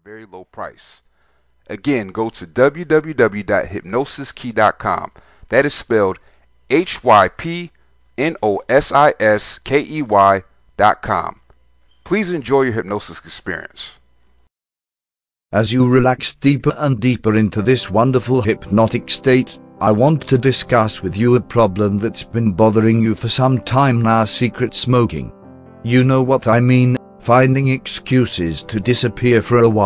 very low price. Again, go to www.hypnosiskey.com. That is spelled HYPNOSISKEY.com. Please enjoy your hypnosis experience. As you relax deeper and deeper into this wonderful hypnotic state, I want to discuss with you a problem that's been bothering you for some time now: secret smoking. You know what I mean, finding excuses to disappear for a while.